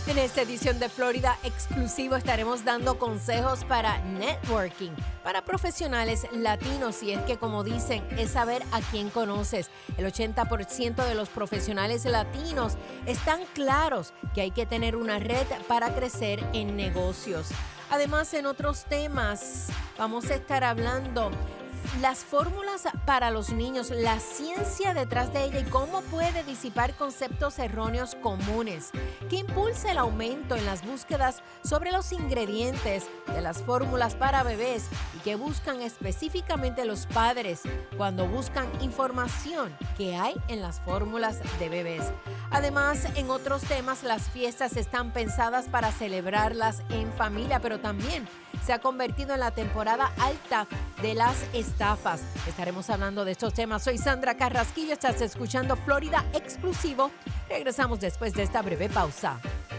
En esta edición de Florida Exclusivo estaremos dando consejos para networking, para profesionales latinos, y es que, como dicen, es saber a quién conoces. El 80% de los profesionales latinos están claros que hay que tener una red para crecer en negocios. Además, en otros temas vamos a estar hablando las fórmulas para los niños, la ciencia detrás de ella y cómo puede disipar conceptos erróneos comunes. ¿Qué impulsa el aumento en las búsquedas sobre los ingredientes de las fórmulas para bebés y qué buscan específicamente los padres cuando buscan información que hay en las fórmulas de bebés? Además, en otros temas, las fiestas están pensadas para celebrarlas en familia, pero también se ha convertido en la temporada alta de las estafas. Estaremos hablando de estos temas. Soy Sandra Carrasquillo, estás escuchando Florida Exclusivo. Regresamos después de esta breve pausa.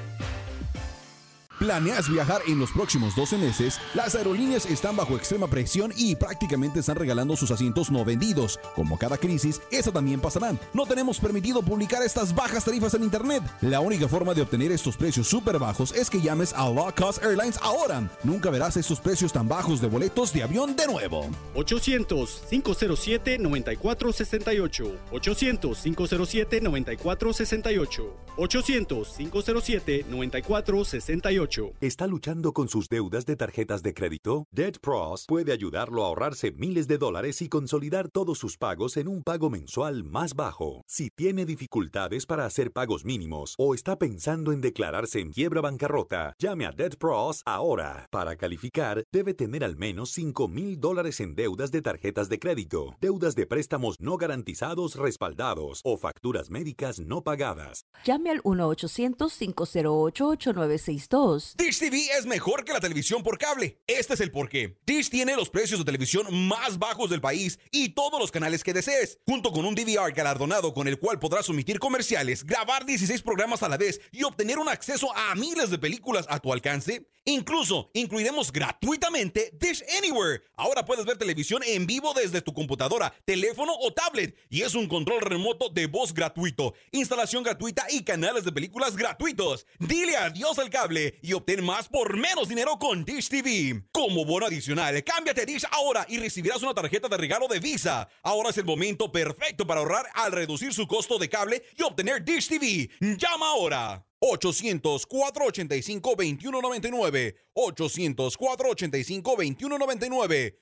¿Planeas viajar en los próximos 12 meses? Las aerolíneas están bajo extrema presión y prácticamente están regalando sus asientos no vendidos. Como cada crisis, esa también pasará. No tenemos permitido publicar estas bajas tarifas en internet. La única forma de obtener estos precios súper bajos es que llames a Low Cost Airlines ahora. Nunca verás estos precios tan bajos de boletos de avión de nuevo. 800-507-9468. 800-507-9468. 800-507-9468. ¿Está luchando con sus deudas de tarjetas de crédito? Debt Pros puede ayudarlo a ahorrarse miles de dólares y consolidar todos sus pagos en un pago mensual más bajo. Si tiene dificultades para hacer pagos mínimos o está pensando en declararse en quiebra bancarrota, llame a Debt Pros ahora. Para calificar, debe tener al menos $5,000 en deudas de tarjetas de crédito, deudas de préstamos no garantizados respaldados o facturas médicas no pagadas. Llame al 1-800-508-8962. Dish TV es mejor que la televisión por cable. Este es el porqué. Dish tiene los precios de televisión más bajos del país y todos los canales que desees, junto con un DVR galardonado con el cual podrás omitir comerciales, grabar 16 programas a la vez y obtener un acceso a miles de películas a tu alcance. Incluso incluiremos gratuitamente Dish Anywhere. Ahora puedes ver televisión en vivo desde tu computadora, teléfono o tablet, y es un control remoto de voz gratuito, instalación gratuita y canales de películas gratuitos. Dile adiós al cable y obtén más por menos dinero con Dish TV. Como bono adicional, cámbiate a Dish ahora y recibirás una tarjeta de regalo de Visa. Ahora es el momento perfecto para ahorrar al reducir su costo de cable y obtener Dish TV. Llama ahora. 800-485-2199. 800-485-2199.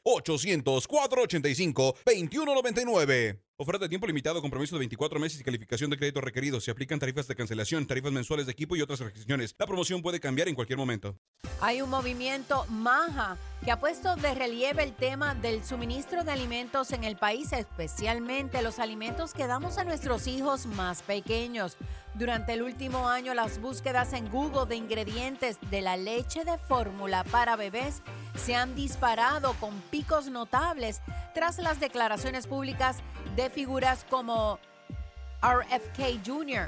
800-485-2199. Oferta de tiempo limitado, compromiso de 24 meses y calificación de crédito requerido. Se aplican tarifas de cancelación, tarifas mensuales de equipo y otras restricciones. La promoción puede cambiar en cualquier momento. Hay un movimiento MAHA que ha puesto de relieve el tema del suministro de alimentos en el país, especialmente los alimentos que damos a nuestros hijos más pequeños. Durante el último año, las búsquedas en Google de ingredientes de la leche de fórmula para bebés se han disparado con picos notables tras las declaraciones públicas de figuras como RFK Jr.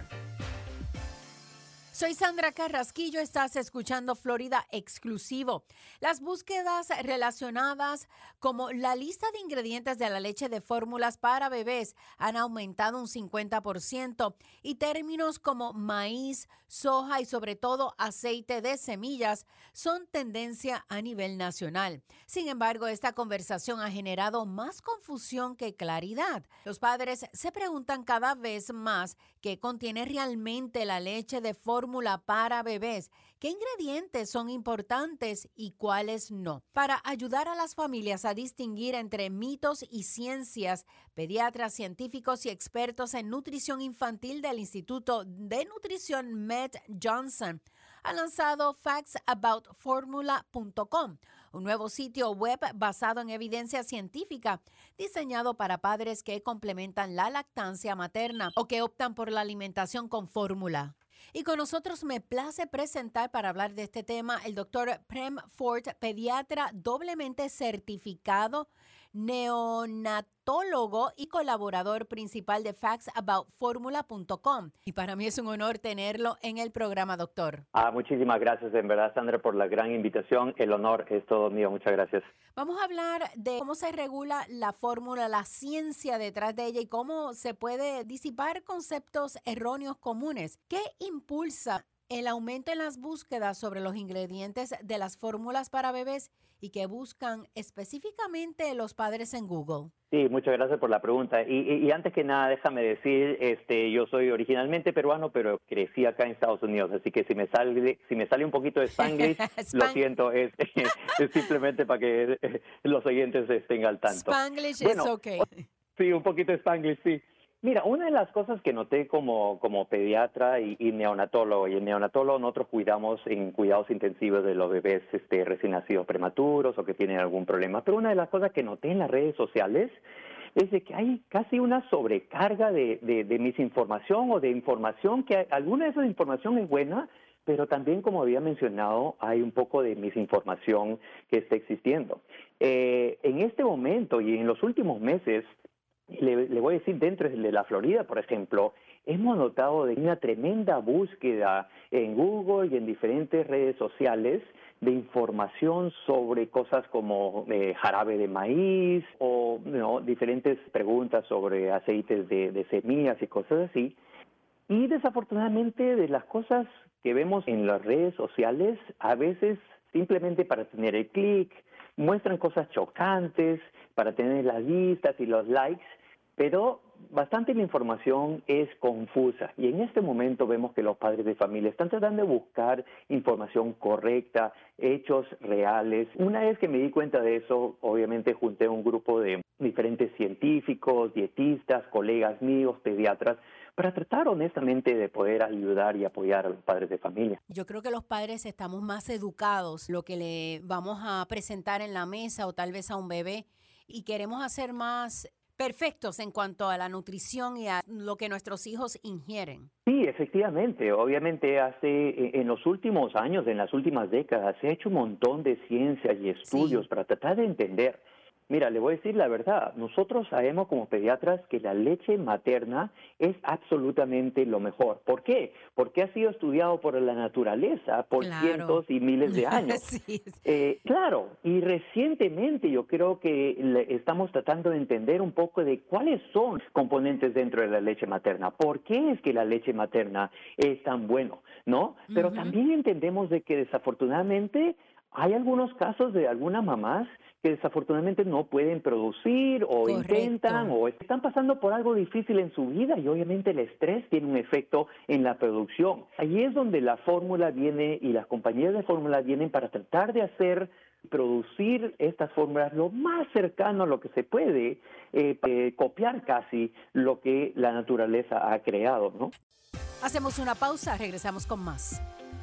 Soy Sandra Carrasquillo, estás escuchando Florida Exclusivo. Las búsquedas relacionadas como la lista de ingredientes de la leche de fórmulas para bebés han aumentado un 50% y términos como maíz, soja y sobre todo aceite de semillas son tendencia a nivel nacional. Sin embargo, esta conversación ha generado más confusión que claridad. Los padres se preguntan cada vez más qué contiene realmente la leche de fórmula para bebés, qué ingredientes son importantes y cuáles no. Para ayudar a las familias a distinguir entre mitos y ciencias, pediatras, científicos y expertos en nutrición infantil del Instituto de Nutrición Med Johnson han lanzado factsaboutformula.com, un nuevo sitio web basado en evidencia científica diseñado para padres que complementan la lactancia materna o que optan por la alimentación con fórmula. Y con nosotros me place presentar para hablar de este tema el doctor Prem Ford, pediatra doblemente certificado, neonatólogo y colaborador principal de factsaboutformula.com. Y para mí es un honor tenerlo en el programa, doctor. Muchísimas gracias, en verdad, Sandra, por la gran invitación. El honor es todo mío. Muchas gracias. Vamos a hablar de cómo se regula la fórmula, la ciencia detrás de ella y cómo se puede disipar conceptos erróneos comunes. ¿Qué impulsa El aumento en las búsquedas sobre los ingredientes de las fórmulas para bebés y que buscan específicamente los padres en Google. Sí, muchas gracias por la pregunta. Y antes que nada, déjame decir, yo soy originalmente peruano, pero crecí acá en Estados Unidos, así que si me sale un poquito de Spanglish, lo siento, es simplemente para que los oyentes estén al tanto. Spanglish es okay. Sí, un poquito de Spanglish, sí. Mira, una de las cosas que noté como pediatra y neonatólogo, y en neonatólogo nosotros cuidamos en cuidados intensivos de los bebés recién nacidos prematuros o que tienen algún problema, pero una de las cosas que noté en las redes sociales es de que hay casi una sobrecarga de misinformación o de información, que alguna de esa información es buena, pero también, como había mencionado, hay un poco de misinformación que está existiendo. En este momento y en los últimos meses, le voy a decir, dentro de la Florida, por ejemplo, hemos notado de una tremenda búsqueda en Google y en diferentes redes sociales de información sobre cosas como jarabe de maíz o diferentes preguntas sobre aceites de semillas y cosas así. Y desafortunadamente, de las cosas que vemos en las redes sociales, a veces simplemente para tener el clic, muestran cosas chocantes para tener las vistas y los likes, pero bastante de la información es confusa. Y en este momento vemos que los padres de familia están tratando de buscar información correcta, hechos reales. Una vez que me di cuenta de eso, obviamente junté un grupo de diferentes científicos, dietistas, colegas míos, pediatras, para tratar honestamente de poder ayudar y apoyar a los padres de familia. Yo creo que los padres estamos más educados, lo que le vamos a presentar en la mesa o tal vez a un bebé, y queremos hacer más perfectos en cuanto a la nutrición y a lo que nuestros hijos ingieren. Sí, efectivamente. Obviamente en los últimos años, en las últimas décadas, se ha hecho un montón de ciencias y estudios para tratar de entender. Mira, le voy a decir la verdad. Nosotros sabemos como pediatras que la leche materna es absolutamente lo mejor. ¿Por qué? Porque ha sido estudiado por la naturaleza por cientos y miles de años. Sí. Claro, y recientemente yo creo que estamos tratando de entender un poco de cuáles son componentes dentro de la leche materna. ¿Por qué es que la leche materna es tan bueno? ¿No? Pero también entendemos de que desafortunadamente hay algunos casos de algunas mamás que desafortunadamente no pueden producir o intentan o están pasando por algo difícil en su vida, y obviamente el estrés tiene un efecto en la producción. Ahí es donde la fórmula viene y las compañías de fórmula vienen para tratar de producir estas fórmulas lo más cercano a lo que se puede, copiar casi lo que la naturaleza ha creado, ¿no? Hacemos una pausa, regresamos con más.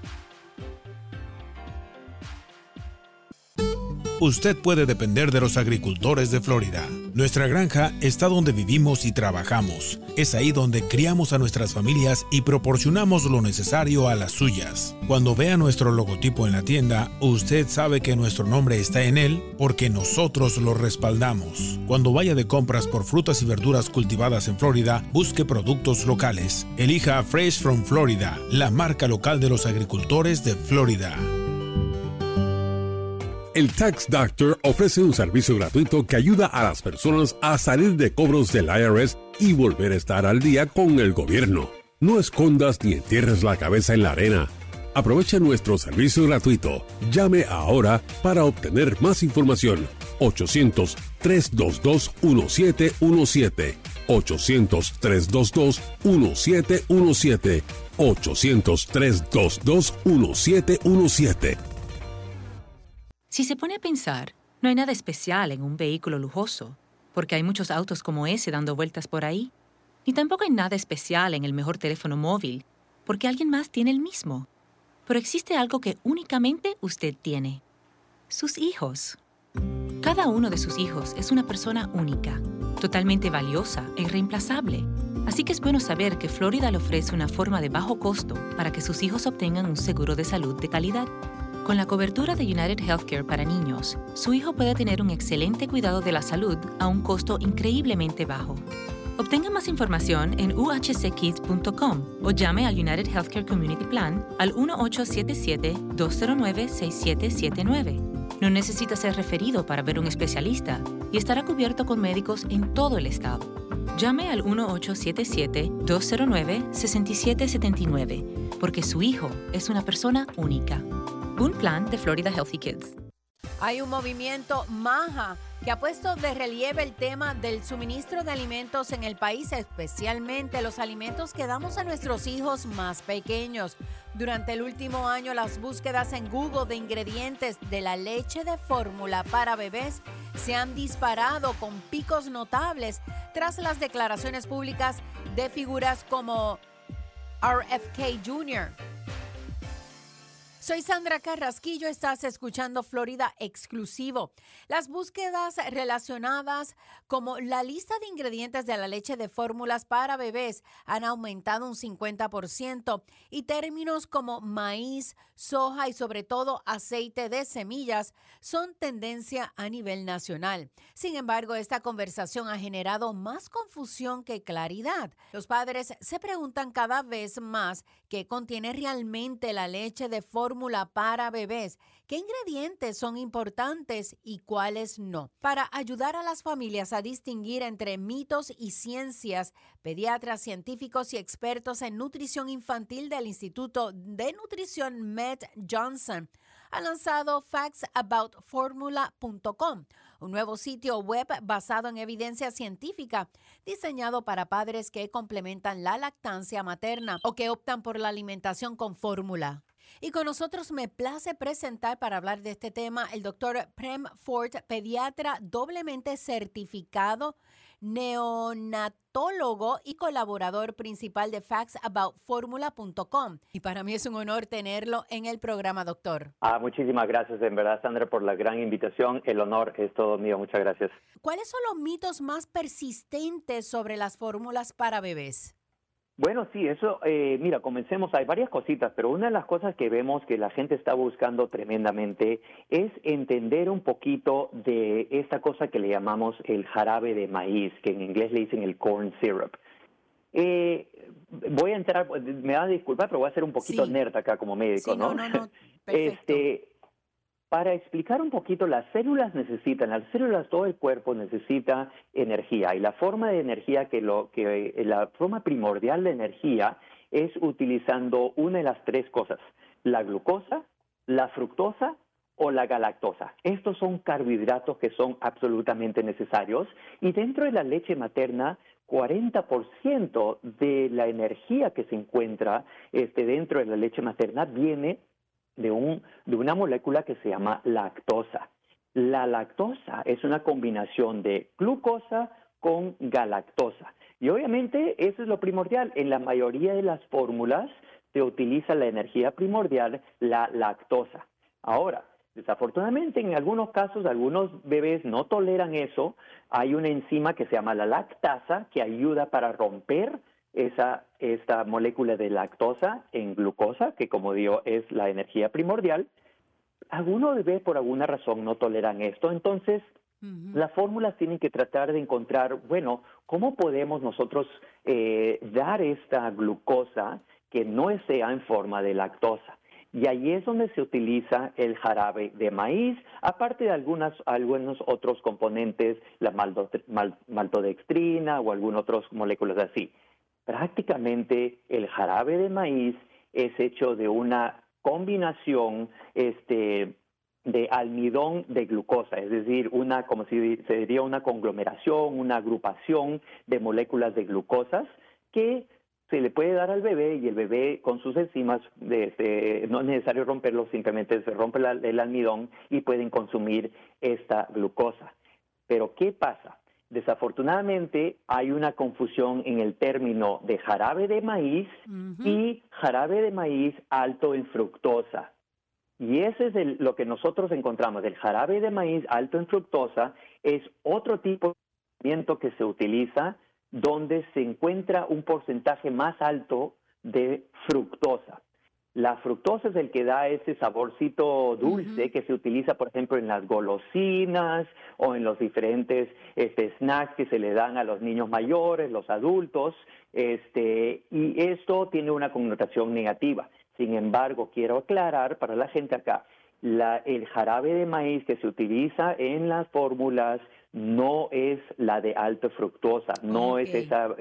Usted puede depender de los agricultores de Florida. Nuestra granja está donde vivimos y trabajamos. Es ahí donde criamos a nuestras familias y proporcionamos lo necesario a las suyas. Cuando vea nuestro logotipo en la tienda, usted sabe que nuestro nombre está en él porque nosotros lo respaldamos. Cuando vaya de compras por frutas y verduras cultivadas en Florida, busque productos locales. Elija Fresh from Florida, la marca local de los agricultores de Florida. El Tax Doctor ofrece un servicio gratuito que ayuda a las personas a salir de cobros del IRS y volver a estar al día con el gobierno. No escondas ni entierres la cabeza en la arena. Aprovecha nuestro servicio gratuito. Llame ahora para obtener más información. 800-322-1717. 800-322-1717. 800-322-1717. Si se pone a pensar, no hay nada especial en un vehículo lujoso, porque hay muchos autos como ese dando vueltas por ahí. Ni tampoco hay nada especial en el mejor teléfono móvil, porque alguien más tiene el mismo. Pero existe algo que únicamente usted tiene: sus hijos. Cada uno de sus hijos es una persona única, totalmente valiosa e irreemplazable. Así que es bueno saber que Florida le ofrece una forma de bajo costo para que sus hijos obtengan un seguro de salud de calidad. Con la cobertura de United Healthcare para niños, su hijo puede tener un excelente cuidado de la salud a un costo increíblemente bajo. Obtenga más información en uhckids.com o llame al United Healthcare Community Plan al 1-877-209-6779. No necesita ser referido para ver un especialista y estará cubierto con médicos en todo el estado. Llame al 1877-209-6779, porque su hijo es una persona única. Un plan de Florida Healthy Kids. Hay un movimiento MAHA que ha puesto de relieve el tema del suministro de alimentos en el país, especialmente los alimentos que damos a nuestros hijos más pequeños. Durante el último año, las búsquedas en Google de ingredientes de la leche de fórmula para bebés se han disparado con picos notables tras las declaraciones públicas de figuras como RFK Jr. Soy Sandra Carrasquillo, estás escuchando Florida Exclusivo. Las búsquedas relacionadas como la lista de ingredientes de la leche de fórmulas para bebés han aumentado un 50% y términos como maíz, soja y sobre todo aceite de semillas son tendencia a nivel nacional. Sin embargo, esta conversación ha generado más confusión que claridad. Los padres se preguntan cada vez más qué contiene realmente la leche de fórmula para bebés, qué ingredientes son importantes y cuáles no. Para ayudar a las familias a distinguir entre mitos y ciencias, pediatras, científicos y expertos en nutrición infantil del Instituto de Nutrición Med Johnson han lanzado factsaboutformula.com, un nuevo sitio web basado en evidencia científica diseñado para padres que complementan la lactancia materna o que optan por la alimentación con fórmula. Y con nosotros me place presentar para hablar de este tema el doctor Prem Ford, pediatra doblemente certificado, neonatólogo y colaborador principal de factsaboutformula.com. Y para mí es un honor tenerlo en el programa, doctor. Muchísimas gracias, en verdad, Sandra, por la gran invitación. El honor es todo mío. Muchas gracias. ¿Cuáles son los mitos más persistentes sobre las fórmulas para bebés? Bueno, sí, eso, mira, comencemos. Hay varias cositas, pero una de las cosas que vemos que la gente está buscando tremendamente es entender un poquito de esta cosa que le llamamos el jarabe de maíz, que en inglés le dicen el corn syrup. Voy a entrar, me van a disculpar, pero voy a ser un poquito nerd acá como médico, sí, ¿no? No, perfecto. Para explicar un poquito, las células, todo el cuerpo necesita energía, y la forma de energía la forma primordial de energía es utilizando una de las tres cosas: la glucosa, la fructosa o la galactosa. Estos son carbohidratos que son absolutamente necesarios, y dentro de la leche materna 40% de la energía que se encuentra dentro de la leche materna viene de una molécula que se llama lactosa. La lactosa es una combinación de glucosa con galactosa. Y obviamente eso es lo primordial. En la mayoría de las fórmulas se utiliza la energía primordial, la lactosa. Ahora, desafortunadamente, en algunos casos, algunos bebés no toleran eso. Hay una enzima que se llama la lactasa que ayuda para romper esta molécula de lactosa en glucosa, que como digo es la energía primordial. Algunos bebés por alguna razón no toleran esto, entonces las fórmulas tienen que tratar de encontrar, bueno, ¿cómo podemos nosotros dar esta glucosa que no sea en forma de lactosa? Y ahí es donde se utiliza el jarabe de maíz, aparte de algunos otros componentes, la maltodextrina o algunas otras moléculas así. Prácticamente el jarabe de maíz es hecho de una combinación de almidón de glucosa, es decir, como se diría, una conglomeración, una agrupación de moléculas de glucosas que se le puede dar al bebé, y el bebé con sus enzimas, no es necesario romperlo, simplemente se rompe el almidón y pueden consumir esta glucosa. Pero ¿qué pasa? Desafortunadamente hay una confusión en el término de jarabe de maíz y jarabe de maíz alto en fructosa. Y ese es lo que nosotros encontramos. El jarabe de maíz alto en fructosa es otro tipo de alimento que se utiliza donde se encuentra un porcentaje más alto de fructosa. La fructosa es el que da ese saborcito dulce que se utiliza, por ejemplo, en las golosinas o en los diferentes snacks que se le dan a los niños mayores, los adultos, y esto tiene una connotación negativa. Sin embargo, quiero aclarar para la gente acá, el jarabe de maíz que se utiliza en las fórmulas no es la de alta fructosa, no es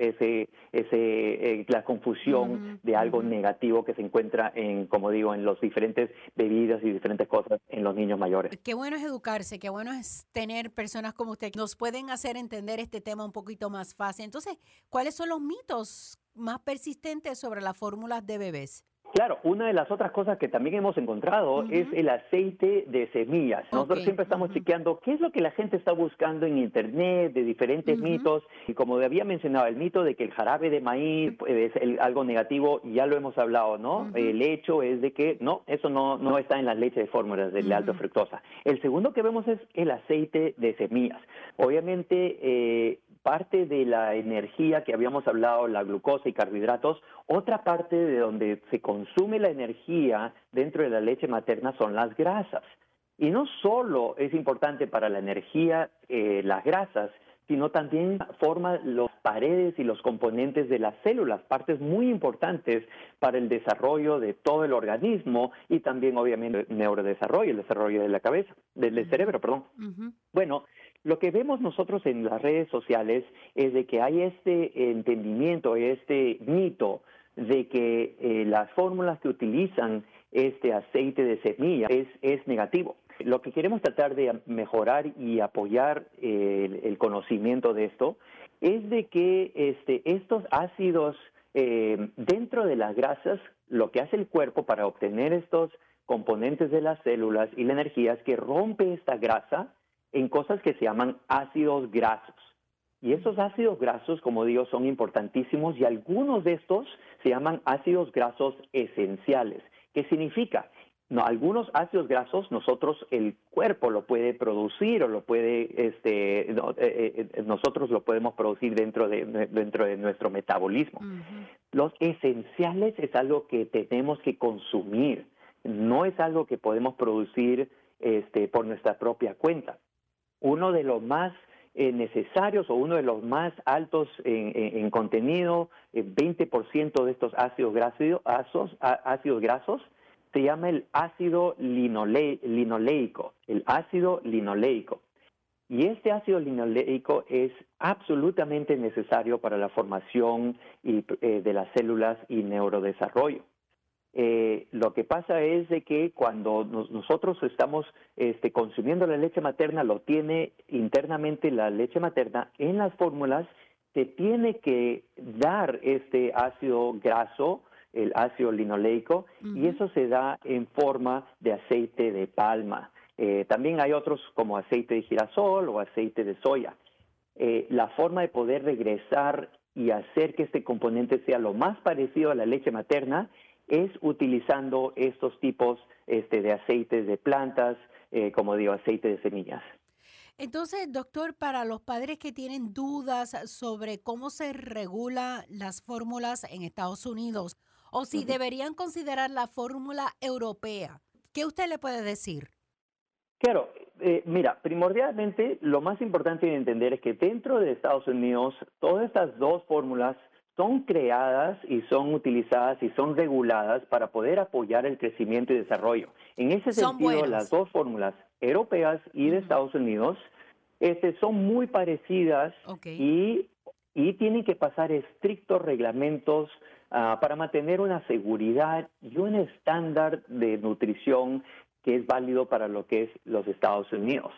la confusión de algo negativo que se encuentra en, como digo, en los diferentes bebidas y diferentes cosas en los niños mayores. Qué bueno es educarse, qué bueno es tener personas como usted que nos pueden hacer entender este tema un poquito más fácil. Entonces, ¿cuáles son los mitos más persistentes sobre las fórmulas de bebés? Claro, una de las otras cosas que también hemos encontrado es el aceite de semillas. Nosotros siempre estamos chequeando qué es lo que la gente está buscando en Internet, de diferentes mitos. Y como había mencionado, el mito de que el jarabe de maíz es algo negativo, ya lo hemos hablado, ¿no? El hecho es de que no, eso no está en las leches de fórmulas de la alta fructosa. El segundo que vemos es el aceite de semillas. Obviamente, parte de la energía que habíamos hablado, la glucosa y carbohidratos, otra parte de donde se consume la energía dentro de la leche materna son las grasas. Y no solo es importante para la energía las grasas, sino también forma las paredes y los componentes de las células, partes muy importantes para el desarrollo de todo el organismo y también, obviamente, el neurodesarrollo, el desarrollo de la cabeza, del cerebro, perdón. Bueno, lo que vemos nosotros en las redes sociales es de que hay este entendimiento, este mito de que las fórmulas que utilizan este aceite de semilla es negativo. Lo que queremos tratar de mejorar y apoyar el conocimiento de esto es de que estos ácidos dentro de las grasas, lo que hace el cuerpo para obtener estos componentes de las células y la energía es que rompe esta grasa en cosas que se llaman ácidos grasos. Y esos ácidos grasos, como digo, son importantísimos y algunos de estos se llaman ácidos grasos esenciales. ¿Qué significa? No, algunos ácidos grasos el cuerpo lo puede producir o lo puede, nosotros lo podemos producir dentro de nuestro metabolismo. Los esenciales es algo que tenemos que consumir, no es algo que podemos producir por nuestra propia cuenta. Uno de los más necesarios o uno de los más altos en contenido, 20% de estos ácidos grasos, se llama el ácido linoleico, el ácido linoleico. Y este ácido linoleico es absolutamente necesario para la formación de las células y neurodesarrollo. Lo que pasa es de que cuando nosotros estamos consumiendo la leche materna, lo tiene internamente la leche materna, en las fórmulas se tiene que dar este ácido graso, el ácido linoleico, y eso se da en forma de aceite de palma. También hay otros como aceite de girasol o aceite de soya. La forma de poder regresar y hacer que este componente sea lo más parecido a la leche materna es utilizando estos tipos de aceites de plantas, como digo, aceite de semillas. Entonces, doctor, para los padres que tienen dudas sobre cómo se regula las fórmulas en Estados Unidos o si deberían considerar la fórmula europea, ¿qué usted le puede decir? Claro, mira, primordialmente lo más importante de entender es que dentro de Estados Unidos todas estas dos fórmulas son creadas y son utilizadas y son reguladas para poder apoyar el crecimiento y desarrollo. En ese sentido, las dos fórmulas europeas y de Estados Unidos son muy parecidas y tienen que pasar estrictos reglamentos para mantener una seguridad y un estándar de nutrición que es válido para lo que es los Estados Unidos.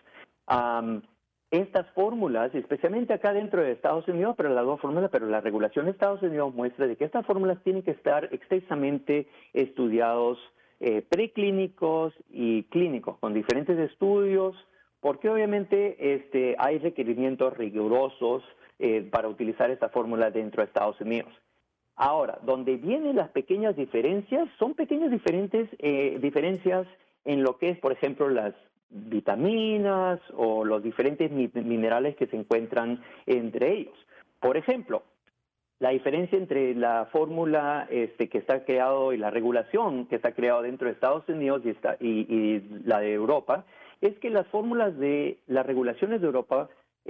Estas fórmulas, especialmente acá dentro de Estados Unidos, pero las dos fórmulas, pero la regulación de Estados Unidos muestra de que estas fórmulas tienen que estar extensamente estudiados preclínicos y clínicos, con diferentes estudios, porque obviamente hay requerimientos rigurosos para utilizar esta fórmula dentro de Estados Unidos. Ahora, donde vienen las pequeñas diferencias, son pequeñas diferencias en lo que es, por ejemplo, las vitaminas o los diferentes minerales que se encuentran entre ellos. Por ejemplo, la diferencia entre la fórmula que está creado y la regulación que está creado dentro de Estados Unidos y la de Europa es que las fórmulas de las regulaciones de Europa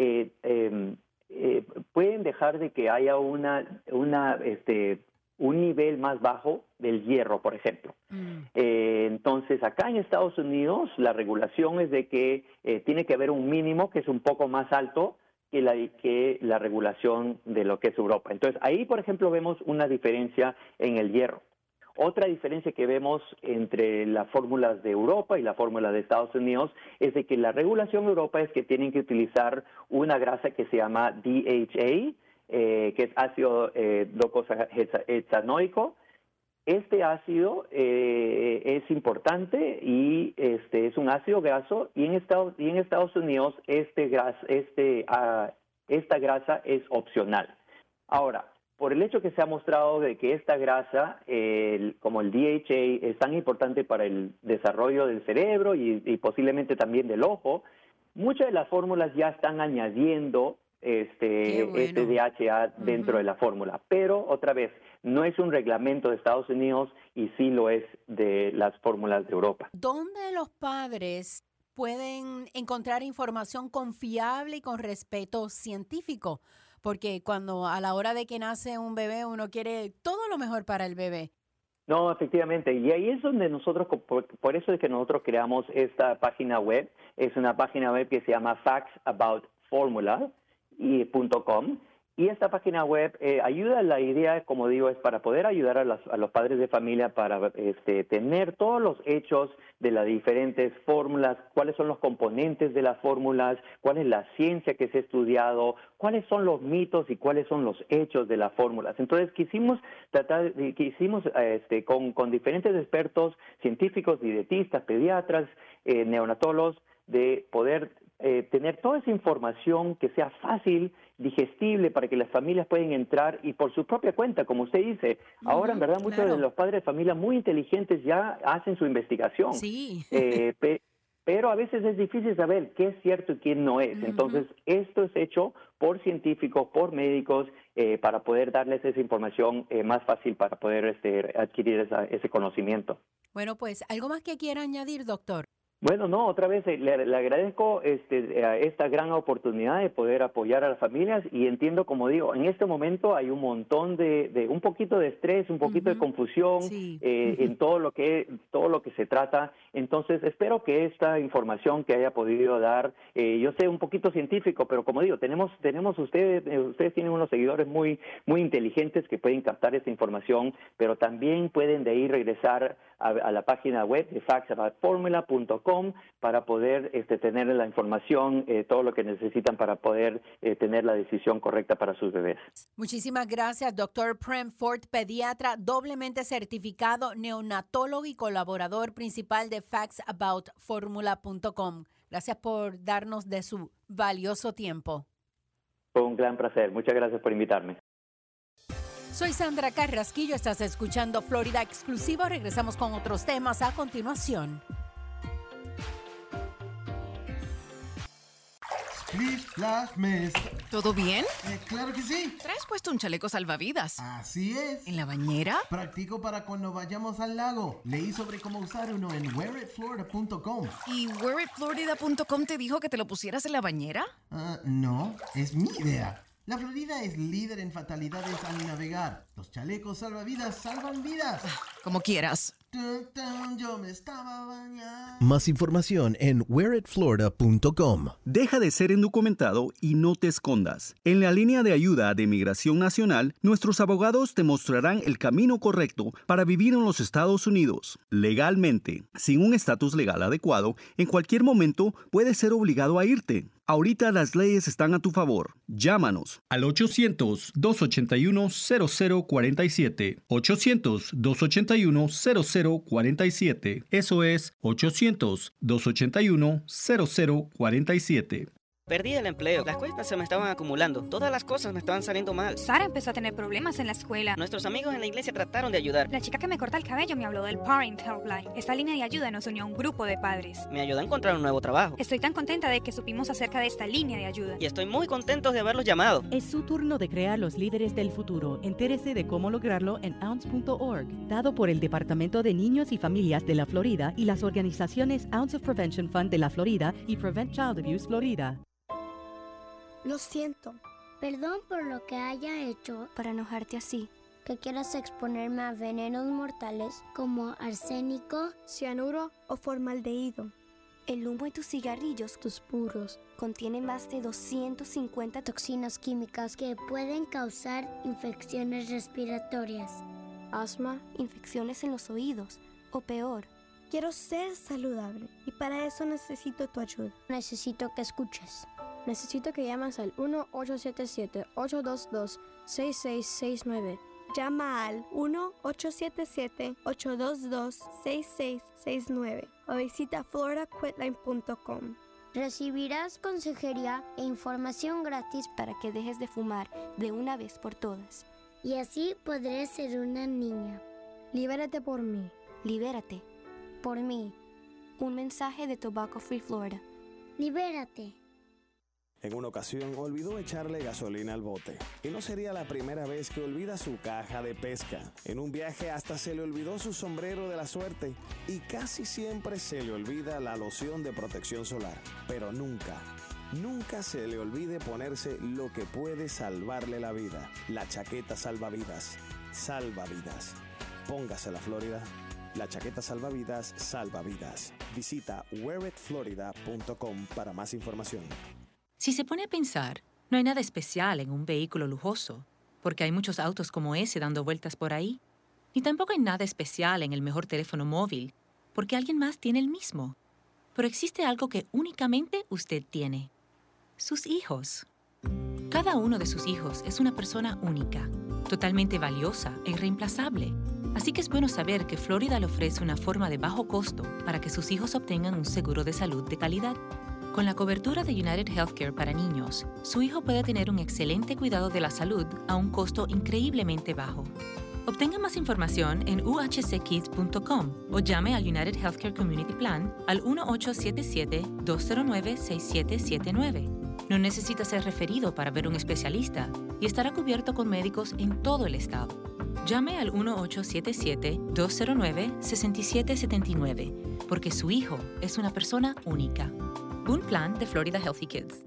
pueden dejar de que haya un nivel más bajo del hierro, por ejemplo. Entonces, Entonces, acá en Estados Unidos, la regulación es de que tiene que haber un mínimo que es un poco más alto que la regulación de lo que es Europa. Entonces, ahí, por ejemplo, vemos una diferencia en el hierro. Otra diferencia que vemos entre las fórmulas de Europa y la fórmula de Estados Unidos es de que la regulación de Europa es que tienen que utilizar una grasa que se llama DHA, que es ácido docosahexanoico. Este ácido es importante y es un ácido graso, y en Estados Unidos esta grasa es opcional. Ahora, por el hecho que se ha mostrado de que esta grasa, como el DHA, es tan importante para el desarrollo del cerebro y posiblemente también del ojo, muchas de las fórmulas ya están añadiendo este DHA dentro de la fórmula. Pero, otra vez, no es un reglamento de Estados Unidos y sí lo es de las fórmulas de Europa. ¿Dónde los padres pueden encontrar información confiable y con respeto científico? Porque cuando a la hora de que nace un bebé, uno quiere todo lo mejor para el bebé. No, efectivamente, y ahí es donde nosotros, por eso es que nosotros creamos esta página web. Es una página web que se llama factsaboutformula.com, y esta página web ayuda. La idea, como digo, es para poder ayudar a los padres de familia para tener todos los hechos de las diferentes fórmulas, cuáles son los componentes de las fórmulas, cuál es la ciencia que se ha estudiado, cuáles son los mitos y cuáles son los hechos de las fórmulas. Entonces quisimos con diferentes expertos, científicos, dietistas, pediatras, neonatólogos, de poder tener toda esa información que sea fácil, digestible, para que las familias puedan entrar y por su propia cuenta, como usted dice. Ahora, en verdad, muchos de los padres de familia muy inteligentes ya hacen su investigación. Sí. Pero a veces es difícil saber qué es cierto y qué no es. Entonces, esto es hecho por científicos, por médicos, para poder darles esa información más fácil para poder adquirir ese conocimiento. Bueno, pues, ¿algo más que quiera añadir, doctor? Bueno, no, otra vez le agradezco esta gran oportunidad de poder apoyar a las familias, y entiendo, como digo, en este momento hay un montón de un poquito de estrés, un poquito de confusión en todo lo que se trata. Entonces, espero que esta información que haya podido dar, yo sé, un poquito científico, pero como digo, tenemos ustedes tienen unos seguidores muy muy inteligentes que pueden captar esta información, pero también pueden de ahí regresar a la página web de factsaboutformula.com para poder tener la información, todo lo que necesitan para poder tener la decisión correcta para sus bebés. Muchísimas gracias, doctor Prem Ford, pediatra, doblemente certificado, neonatólogo y colaborador principal de factsaboutformula.com. Gracias por darnos de su valioso tiempo. Fue un gran placer. Muchas gracias por invitarme. Soy Sandra Carrasquillo, estás escuchando Florida Exclusiva. Regresamos con otros temas a continuación. Splish Splash Mess. ¿Todo bien? Claro que sí. ¿Traes puesto un chaleco salvavidas? Así es. ¿En la bañera? Practico para cuando vayamos al lago. Leí sobre cómo usar uno en wearitflorida.com. ¿Y wearitflorida.com te dijo que te lo pusieras en la bañera? No, es mi idea. La Florida es líder en fatalidades al navegar. Los chalecos salvavidas salvan vidas. Como quieras. Yo me estaba bañando. Más información en wearitflorida.com. Deja de ser indocumentado y no te escondas. En la línea de ayuda de Migración Nacional, nuestros abogados te mostrarán el camino correcto para vivir en los Estados Unidos. Legalmente, sin un estatus legal adecuado, en cualquier momento puedes ser obligado a irte. Ahorita las leyes están a tu favor. Llámanos al 800-281-0047. 800-281-0047. Eso es 800-281-0047. Perdí el empleo, las cuentas se me estaban acumulando, todas las cosas me estaban saliendo mal. Sara empezó a tener problemas en la escuela. Nuestros amigos en la iglesia trataron de ayudar. La chica que me corta el cabello me habló del Parent Helpline. Esta línea de ayuda nos unió a un grupo de padres. Me ayudó a encontrar un nuevo trabajo. Estoy tan contenta de que supimos acerca de esta línea de ayuda. Y estoy muy contento de haberlos llamado. Es su turno de crear los líderes del futuro. Entérese de cómo lograrlo en ounce.org, dado por el Departamento de Niños y Familias de la Florida y las organizaciones Ounce of Prevention Fund de la Florida y Prevent Child Abuse Florida. Lo siento. Perdón por lo que haya hecho para enojarte así. que quieras exponerme a venenos mortales como arsénico, cianuro o formaldehído. El humo de tus cigarrillos, tus puros, contienen más de 250 toxinas químicas que pueden causar infecciones respiratorias, asma, infecciones en los oídos o peor. Quiero ser saludable y para eso necesito tu ayuda. Necesito que escuches. Necesito que llames al 1-877-822-6669. Llama al 1-877-822-6669 o visita floridaquitline.com. Recibirás consejería e información gratis para que dejes de fumar de una vez por todas. Y así podré ser una niña. Libérate por mí. Libérate. Por mí. Un mensaje de Tobacco Free Florida. Libérate. En una ocasión olvidó echarle gasolina al bote. Y no sería la primera vez que olvida su caja de pesca. En un viaje hasta se le olvidó su sombrero de la suerte. Y casi siempre se le olvida la loción de protección solar. Pero nunca se le olvide ponerse lo que puede salvarle la vida. La chaqueta salvavidas. Salva vidas. Póngase la Florida. La chaqueta salvavidas salva vidas. Visita wearitflorida.com para más información. Si se pone a pensar, no hay nada especial en un vehículo lujoso, porque hay muchos autos como ese dando vueltas por ahí. Ni tampoco hay nada especial en el mejor teléfono móvil, porque alguien más tiene el mismo. Pero existe algo que únicamente usted tiene: sus hijos. Cada uno de sus hijos es una persona única, totalmente valiosa e irreemplazable. Así que es bueno saber que Florida le ofrece una forma de bajo costo para que sus hijos obtengan un seguro de salud de calidad. Con la cobertura de United Healthcare para niños, su hijo puede tener un excelente cuidado de la salud a un costo increíblemente bajo. Obtenga más información en uhckids.com o llame al United Healthcare Community Plan al 1-877-209-6779. No necesita ser referido para ver un especialista y estará cubierto con médicos en todo el estado. Llame al 1-877-209-6779 porque su hijo es una persona única. Un plan de Florida Healthy Kids.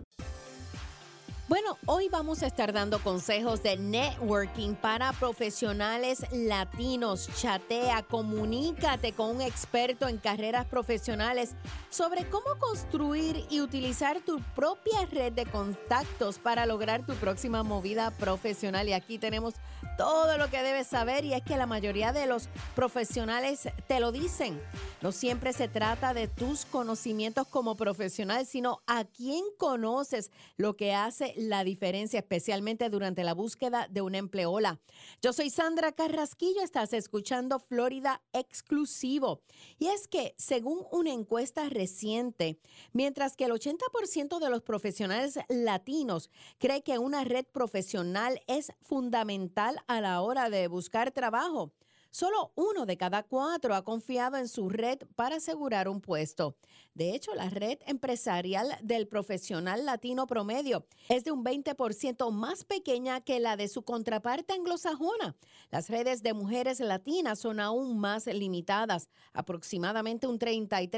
Bueno, hoy vamos a estar dando consejos de networking para profesionales latinos. Chatea, comunícate con un experto en carreras profesionales sobre cómo construir y utilizar tu propia red de contactos para lograr tu próxima movida profesional. Y aquí tenemos todo lo que debes saber, y es que la mayoría de los profesionales te lo dicen. No siempre se trata de tus conocimientos como profesional, sino a quién conoces, lo que hace la diferencia, especialmente durante la búsqueda de un empleo. Hola, yo soy Sandra Carrasquillo, estás escuchando Florida Exclusivo. Y es que, según una encuesta reciente, mientras que el 80% de los profesionales latinos cree que una red profesional es fundamental a la hora de buscar trabajo, solo 1 de cada 4 ha confiado en su red para asegurar un puesto. De hecho, la red empresarial del profesional latino promedio es de un 20% más pequeña que la de su contraparte anglosajona. Las redes de mujeres latinas son aún más limitadas, aproximadamente un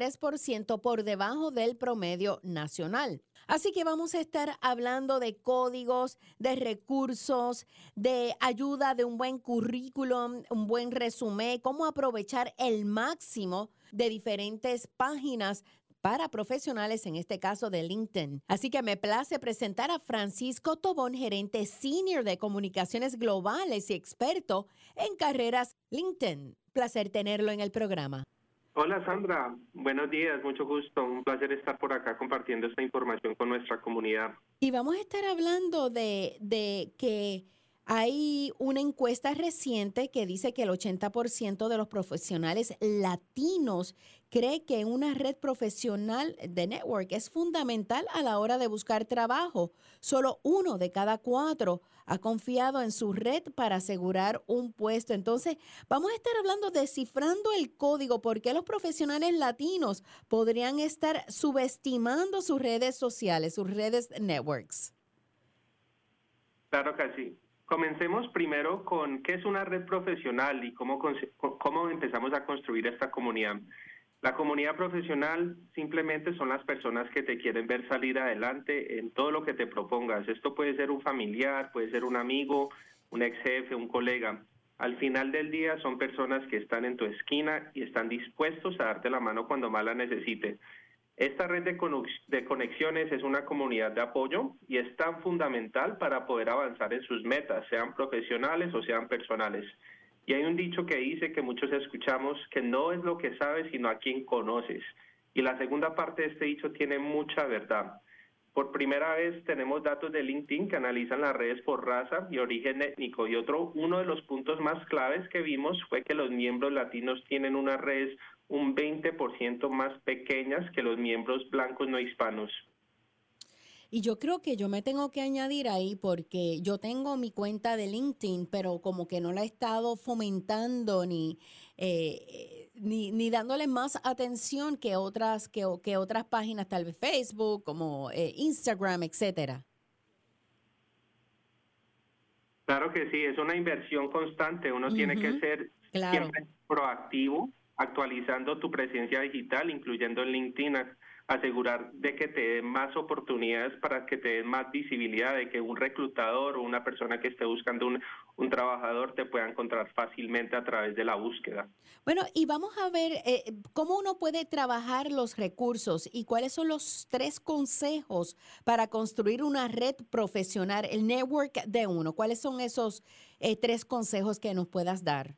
33% por debajo del promedio nacional. Así que vamos a estar hablando de códigos, de recursos, de ayuda, de un buen currículum, un buen resumen, cómo aprovechar el máximo de diferentes páginas para profesionales, en este caso de LinkedIn. Así que me place presentar a Francisco Tobón, gerente senior de comunicaciones globales y experto en carreras LinkedIn. Placer tenerlo en el programa. Hola Sandra, buenos días, mucho gusto, un placer estar por acá compartiendo esta información con nuestra comunidad. Y vamos a estar hablando de que hay una encuesta reciente que dice que el 80% de los profesionales latinos cree que una red profesional de network es fundamental a la hora de buscar trabajo. Solo 1 de cada 4 ha confiado en su red para asegurar un puesto. Entonces, vamos a estar hablando, descifrando el código, por qué los profesionales latinos podrían estar subestimando sus redes sociales, sus redes networks. Claro que sí. Comencemos primero con qué es una red profesional y cómo empezamos a construir esta comunidad. La comunidad profesional simplemente son las personas que te quieren ver salir adelante en todo lo que te propongas. Esto puede ser un familiar, puede ser un amigo, un ex jefe, un colega. Al final del día son personas que están en tu esquina y están dispuestos a darte la mano cuando más la necesite. Esta red de conexiones es una comunidad de apoyo y es tan fundamental para poder avanzar en sus metas, sean profesionales o sean personales. Y hay un dicho que dice que muchos escuchamos que no es lo que sabes, sino a quien conoces. Y la segunda parte de este dicho tiene mucha verdad. Por primera vez tenemos datos de LinkedIn que analizan las redes por raza y origen étnico. Y uno de los puntos más claves que vimos fue que los miembros latinos tienen unas redes un 20% más pequeñas que los miembros blancos no hispanos. Y yo creo que yo me tengo que añadir ahí porque yo tengo mi cuenta de LinkedIn, pero como que no la he estado fomentando ni dándole más atención que otras páginas, tal vez Facebook, como Instagram, etcétera. Claro que sí, es una inversión constante. Uno tiene que ser siempre proactivo, actualizando tu presencia digital, incluyendo en LinkedIn, asegurar de que te den más oportunidades para que te den más visibilidad, de que un reclutador o una persona que esté buscando un trabajador te pueda encontrar fácilmente a través de la búsqueda. Bueno, y vamos a ver cómo uno puede trabajar los recursos y cuáles son los 3 consejos para construir una red profesional, el network de uno. ¿Cuáles son esos 3 consejos que nos puedas dar?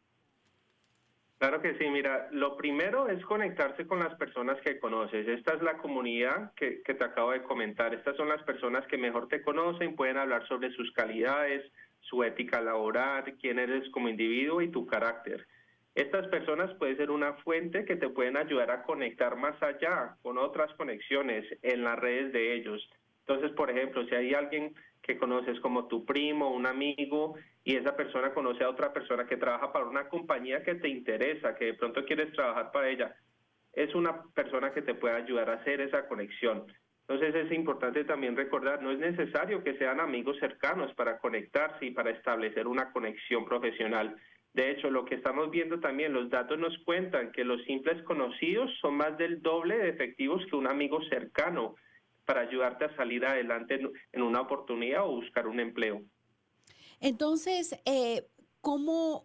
Claro que sí, mira, lo primero es conectarse con las personas que conoces. Esta es la comunidad que te acabo de comentar. Estas son las personas que mejor te conocen, pueden hablar sobre sus calidades, su ética laboral, quién eres como individuo y tu carácter. Estas personas pueden ser una fuente que te pueden ayudar a conectar más allá con otras conexiones en las redes de ellos. Entonces, por ejemplo, si hay alguien que conoces como tu primo, un amigo, y esa persona conoce a otra persona que trabaja para una compañía que te interesa, que de pronto quieres trabajar para ella, es una persona que te puede ayudar a hacer esa conexión. Entonces es importante también recordar, no es necesario que sean amigos cercanos para conectarse y para establecer una conexión profesional. De hecho, lo que estamos viendo también, los datos nos cuentan que los simples conocidos son más del doble de efectivos que un amigo cercano para ayudarte a salir adelante en una oportunidad o buscar un empleo. Entonces, ¿cómo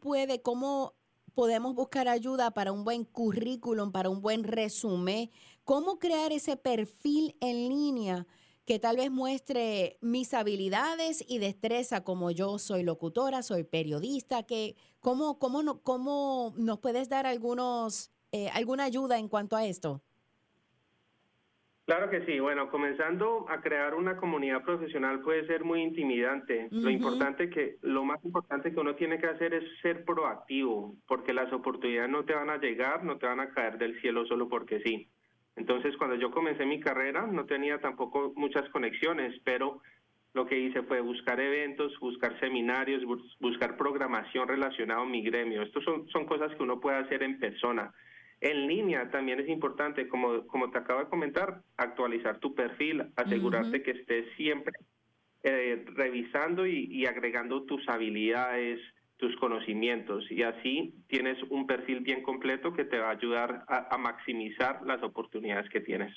podemos buscar ayuda para un buen currículum, para un buen resumen? ¿Cómo crear ese perfil en línea que tal vez muestre mis habilidades y destreza, como yo soy locutora, soy periodista? ¿Cómo nos puedes dar alguna ayuda en cuanto a esto? Claro que sí. Bueno, comenzando a crear una comunidad profesional puede ser muy intimidante. Lo más importante que uno tiene que hacer es ser proactivo, porque las oportunidades no te van a llegar, no te van a caer del cielo solo porque sí. Entonces, cuando yo comencé mi carrera, no tenía tampoco muchas conexiones, pero lo que hice fue buscar eventos, buscar seminarios, buscar programación relacionada a mi gremio. Estos son cosas que uno puede hacer en persona. En línea también es importante, como te acabo de comentar, actualizar tu perfil, asegurarte que estés siempre revisando y agregando tus habilidades, tus conocimientos, y así tienes un perfil bien completo que te va a ayudar a maximizar las oportunidades que tienes.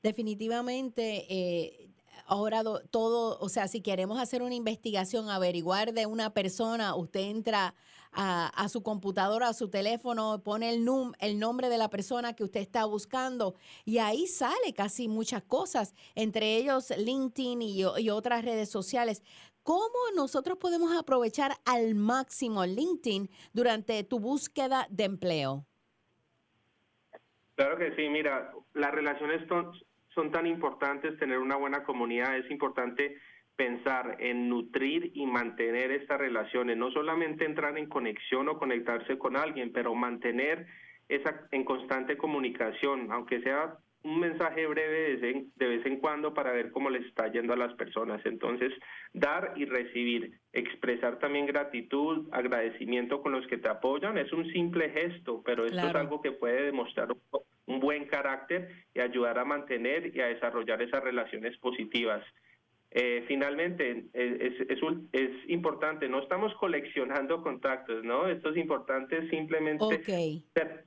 Definitivamente, ahora todo, o sea, si queremos hacer una investigación, averiguar de una persona, usted entra a su computadora, a su teléfono, pone el nombre de la persona que usted está buscando y ahí sale casi muchas cosas, entre ellos LinkedIn y otras redes sociales. ¿Cómo nosotros podemos aprovechar al máximo LinkedIn durante tu búsqueda de empleo? Claro que sí, mira, las relaciones son tan importantes, tener una buena comunidad, es importante pensar en nutrir y mantener estas relaciones, no solamente entrar en conexión o conectarse con alguien, pero mantener en constante comunicación, aunque sea un mensaje breve de vez en cuando para ver cómo les está yendo a las personas. Entonces, dar y recibir, expresar también gratitud, agradecimiento con los que te apoyan, es un simple gesto, pero esto es algo que puede demostrar un buen carácter y ayudar a mantener y a desarrollar esas relaciones positivas. Finalmente, es importante, no estamos coleccionando contactos, ¿no? Esto es importante simplemente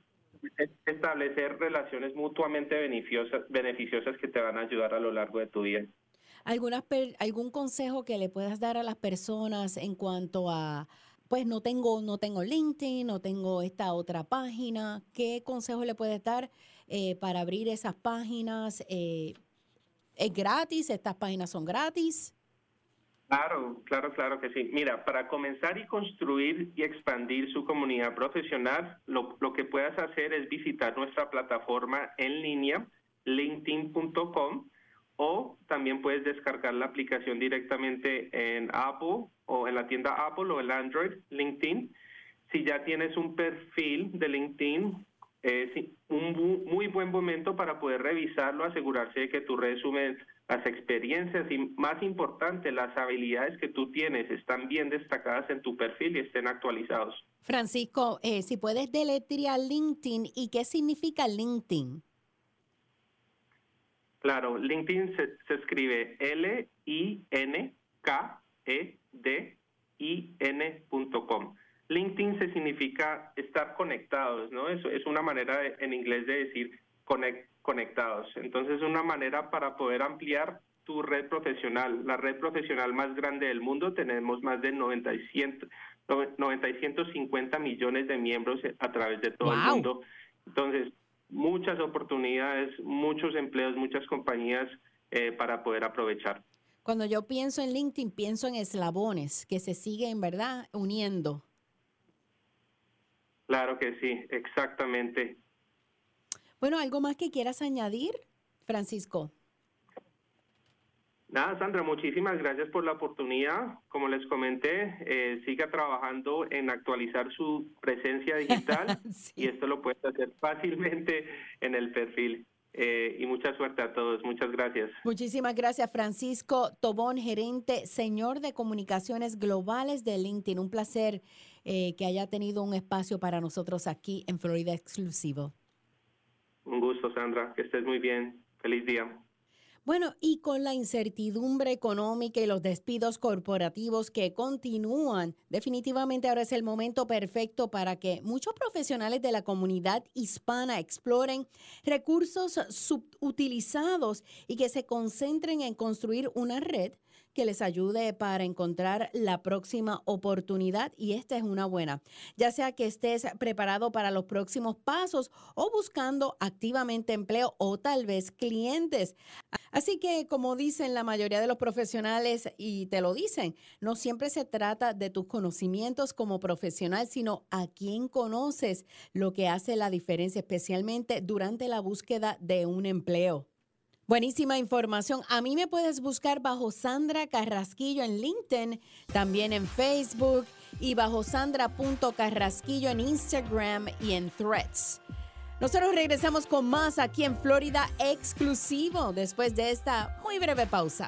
establecer relaciones mutuamente beneficiosas que te van a ayudar a lo largo de tu vida. ¿Algún consejo que le puedas dar a las personas en cuanto a pues no tengo LinkedIn, no tengo esta otra página. ¿Qué consejo le puedes dar para abrir esas páginas? ¿Es gratis? ¿Estas páginas son gratis? Claro que sí. Mira, para comenzar y construir y expandir su comunidad profesional, lo que puedas hacer es visitar nuestra plataforma en línea, linkedin.com, o también puedes descargar la aplicación directamente en Apple o en la tienda Apple o el Android, LinkedIn. Si ya tienes un perfil de LinkedIn, es un muy buen momento para poder revisarlo, asegurarse de que tu resumen, las experiencias y, más importante, las habilidades que tú tienes están bien destacadas en tu perfil y estén actualizados. Francisco, si puedes deletrear LinkedIn, ¿y qué significa LinkedIn? Claro, LinkedIn se escribe LinkedIn.com. LinkedIn significa estar conectados, ¿no? Es una manera en inglés de decir conectados. Entonces, es una manera para poder ampliar tu red profesional. La red profesional más grande del mundo, tenemos más de 950 millones de miembros a través de todo el mundo. Entonces, muchas oportunidades, muchos empleos, muchas compañías para poder aprovechar. Cuando yo pienso en LinkedIn, pienso en eslabones que se siguen, ¿verdad?, uniendo. Claro que sí, exactamente. Bueno, ¿algo más que quieras añadir, Francisco? Nada, Sandra, muchísimas gracias por la oportunidad. Como les comenté, siga trabajando en actualizar su presencia digital sí. Y esto lo puedes hacer fácilmente en el perfil. Y mucha suerte a todos. Muchas gracias. Muchísimas gracias, Francisco Tobón, gerente senior de comunicaciones globales de LinkedIn. Un placer que haya tenido un espacio para nosotros aquí en Florida Exclusivo. Un gusto, Sandra. Que estés muy bien. Feliz día. Bueno, y con la incertidumbre económica y los despidos corporativos que continúan, definitivamente ahora es el momento perfecto para que muchos profesionales de la comunidad hispana exploren recursos subutilizados y que se concentren en construir una red que les ayude para encontrar la próxima oportunidad, y esta es una buena, ya sea que estés preparado para los próximos pasos o buscando activamente empleo o tal vez clientes. Así que, como dicen la mayoría de los profesionales, y te lo dicen, no siempre se trata de tus conocimientos como profesional, sino a quién conoces, lo que hace la diferencia, especialmente durante la búsqueda de un empleo. Buenísima información. A mí me puedes buscar bajo Sandra Carrasquillo en LinkedIn, también en Facebook, y bajo Sandra.Carrasquillo en Instagram y en Threads. Nosotros regresamos con más aquí en Florida Exclusivo después de esta muy breve pausa.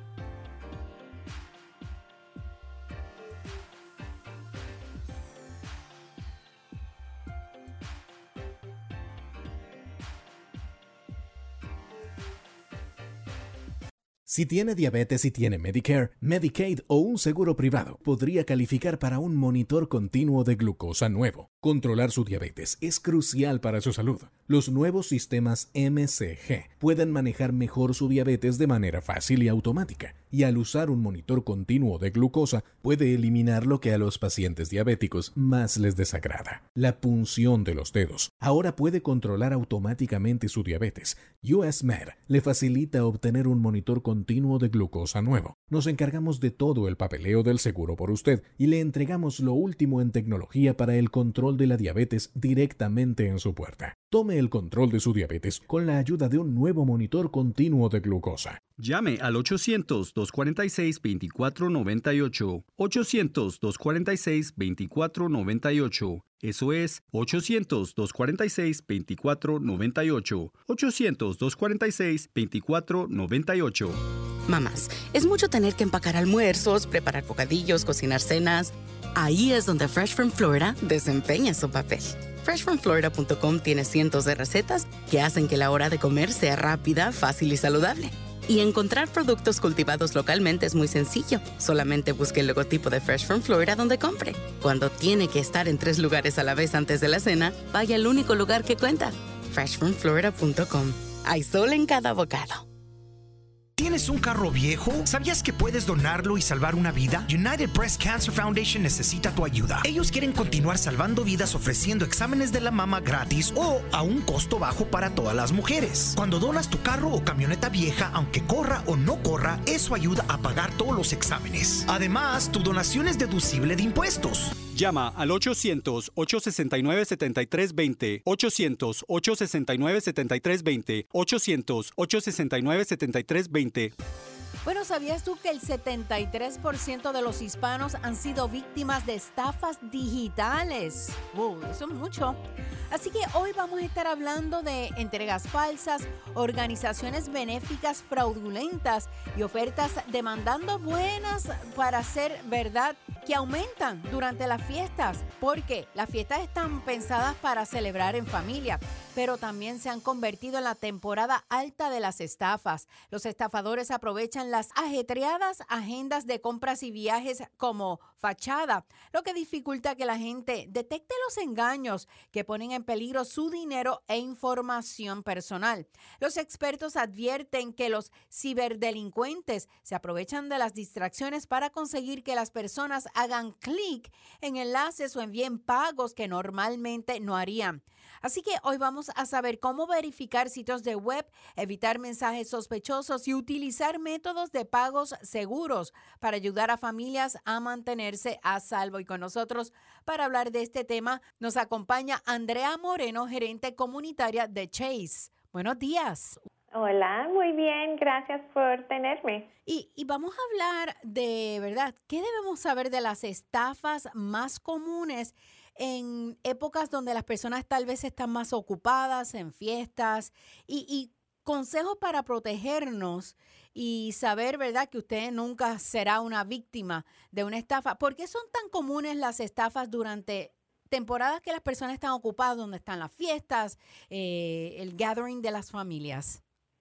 Si tiene diabetes y tiene Medicare, Medicaid o un seguro privado, podría calificar para un monitor continuo de glucosa nuevo. Controlar su diabetes es crucial para su salud. Los nuevos sistemas MCG pueden manejar mejor su diabetes de manera fácil y automática, y al usar un monitor continuo de glucosa puede eliminar lo que a los pacientes diabéticos más les desagrada: la punción de los dedos. Ahora puede controlar automáticamente su diabetes. US Med le facilita obtener un monitor continuo de glucosa nuevo. Nos encargamos de todo el papeleo del seguro por usted y le entregamos lo último en tecnología para el control de la diabetes directamente en su puerta. Tome el control de su diabetes con la ayuda de un nuevo monitor continuo de glucosa. Llame al 800-246-2498. 800-246-2498. Eso es 800-246-2498. 800-246-2498. Mamás, es mucho tener que empacar almuerzos, preparar bocadillos, cocinar cenas. Ahí es donde Fresh from Florida desempeña su papel. FreshFromFlorida.com tiene cientos de recetas que hacen que la hora de comer sea rápida, fácil y saludable. Y encontrar productos cultivados localmente es muy sencillo. Solamente busque el logotipo de Fresh from Florida donde compre. Cuando tiene que estar en 3 lugares a la vez antes de la cena, vaya al único lugar que cuenta. FreshFromFlorida.com. Hay sol en cada bocado. ¿Tienes un carro viejo? ¿Sabías que puedes donarlo y salvar una vida? United Breast Cancer Foundation necesita tu ayuda. Ellos quieren continuar salvando vidas ofreciendo exámenes de la mama gratis o a un costo bajo para todas las mujeres. Cuando donas tu carro o camioneta vieja, aunque corra o no corra, eso ayuda a pagar todos los exámenes. Además, tu donación es deducible de impuestos. Llama al 800-869-7320, 800-869-7320, 800-869-7320. Bueno, ¿sabías tú que el 73% de los hispanos han sido víctimas de estafas digitales? Eso es mucho. Así que hoy vamos a estar hablando de entregas falsas, organizaciones benéficas fraudulentas y ofertas demandando buenas para ser verdad que aumentan durante las fiestas, porque las fiestas están pensadas para celebrar en familia, pero también se han convertido en la temporada alta de las estafas. Los estafadores aprovechan las ajetreadas agendas de compras y viajes como fachada, lo que dificulta que la gente detecte los engaños que ponen en peligro su dinero e información personal. Los expertos advierten que los ciberdelincuentes se aprovechan de las distracciones para conseguir que las personas hagan clic en enlaces o envíen pagos que normalmente no harían. Así que hoy vamos a saber cómo verificar sitios de web, evitar mensajes sospechosos y utilizar métodos de pagos seguros para ayudar a familias a mantenerse a salvo. Y con nosotros para hablar de este tema nos acompaña Andrea Moreno, gerente comunitaria de Chase. Buenos días. Hola, muy bien, gracias por tenerme. Y vamos a hablar de, ¿verdad? ¿Qué debemos saber de las estafas más comunes en épocas donde las personas tal vez están más ocupadas, en fiestas, y consejos para protegernos y saber, ¿verdad?, que usted nunca será una víctima de una estafa? ¿Por qué son tan comunes las estafas durante temporadas que las personas están ocupadas, donde están las fiestas, el gathering de las familias?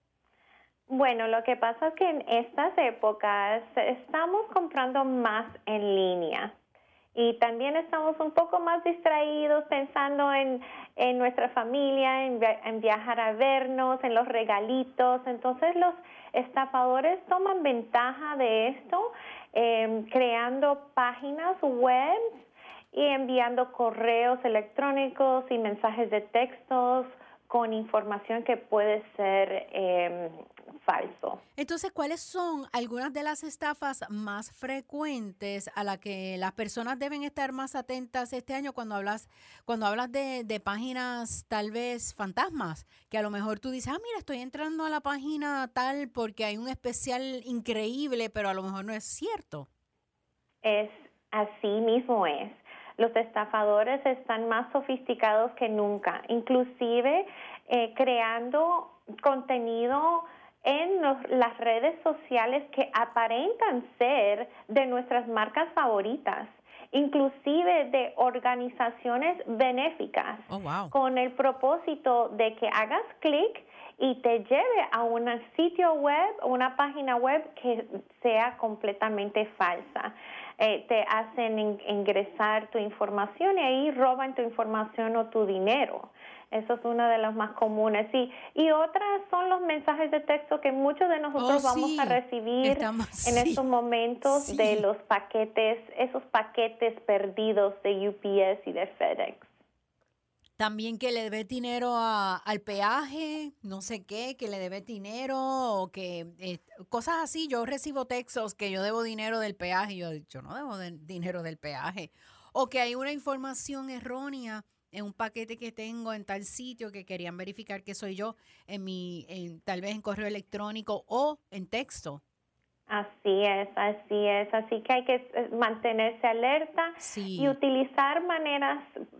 Bueno, lo que pasa es que en estas épocas estamos comprando más en línea y también estamos un poco más distraídos pensando en nuestra familia, en viajar a vernos, en los regalitos. Entonces los estafadores toman ventaja de esto, creando páginas web y enviando correos electrónicos y mensajes de textos con información que puede ser falso. Entonces, ¿cuáles son algunas de las estafas más frecuentes a las que las personas deben estar más atentas este año cuando hablas de páginas tal vez fantasmas? Que a lo mejor tú dices, mira, estoy entrando a la página tal porque hay un especial increíble, pero a lo mejor no es cierto. Es así mismo es. Los estafadores están más sofisticados que nunca, inclusive creando contenido en las redes sociales que aparentan ser de nuestras marcas favoritas, inclusive de organizaciones benéficas, con el propósito de que hagas clic y te lleve a un sitio web, una página web que sea completamente falsa. Te hacen ingresar tu información y ahí roban tu información o tu dinero. Eso es una de las más comunes. Y otras son los mensajes de texto que muchos de nosotros vamos a recibir en estos momentos de los paquetes, esos paquetes perdidos de UPS y de FedEx. También que le debe dinero al peaje, no sé qué, que le debe dinero o que cosas así. Yo recibo textos que yo debo dinero del peaje y yo no debo dinero del peaje. O que hay una información errónea en un paquete que tengo en tal sitio que querían verificar que soy yo tal vez en correo electrónico o en texto. Así es. Así que hay que mantenerse alerta y utilizar maneras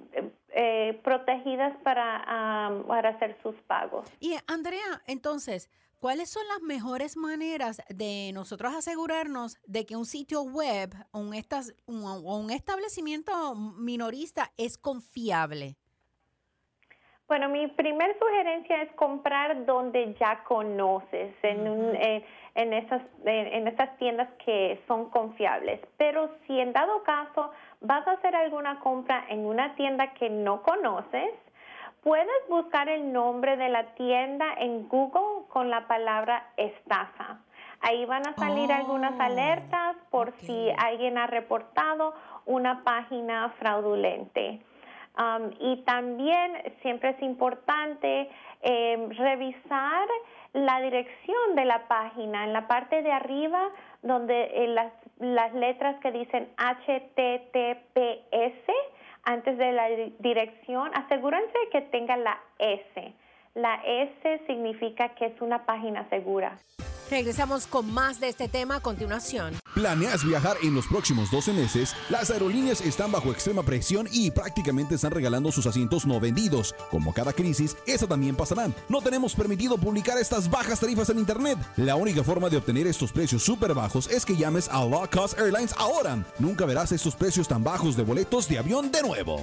protegidas para hacer sus pagos. Y Andrea, entonces, ¿cuáles son las mejores maneras de nosotros asegurarnos de que un sitio web o un establecimiento minorista es confiable? Bueno, mi primer sugerencia es comprar donde ya conoces, en estas tiendas que son confiables. Pero si en dado caso vas a hacer alguna compra en una tienda que no conoces, puedes buscar el nombre de la tienda en Google con la palabra estafa. Ahí van a salir algunas alertas por si alguien ha reportado una página fraudulente. Y también siempre es importante revisar la dirección de la página. En la parte de arriba, donde las letras que dicen HTTPS, antes de la dirección, asegúrense que tenga la S. La S significa que es una página segura. Regresamos con más de este tema a continuación. ¿Planeas viajar en los próximos 12 meses? Las aerolíneas están bajo extrema presión y prácticamente están regalando sus asientos no vendidos. Como cada crisis, esa también pasará. No tenemos permitido publicar estas bajas tarifas en internet. La única forma de obtener estos precios súper bajos es que llames a Low Cost Airlines ahora. Nunca verás estos precios tan bajos de boletos de avión de nuevo.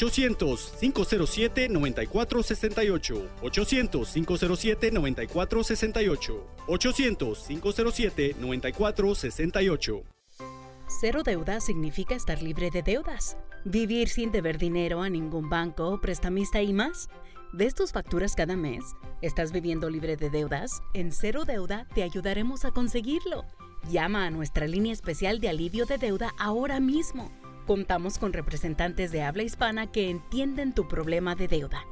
800-507-9468. 800-507-9468. 800-507-9468. Cero deuda significa estar libre de deudas, vivir sin deber dinero a ningún banco o prestamista y más. ¿Ves tus facturas cada mes? ¿Estás viviendo libre de deudas? En Cero Deuda te ayudaremos a conseguirlo. Llama a nuestra línea especial de alivio de deuda ahora mismo. Contamos con representantes de habla hispana que entienden tu problema de deuda.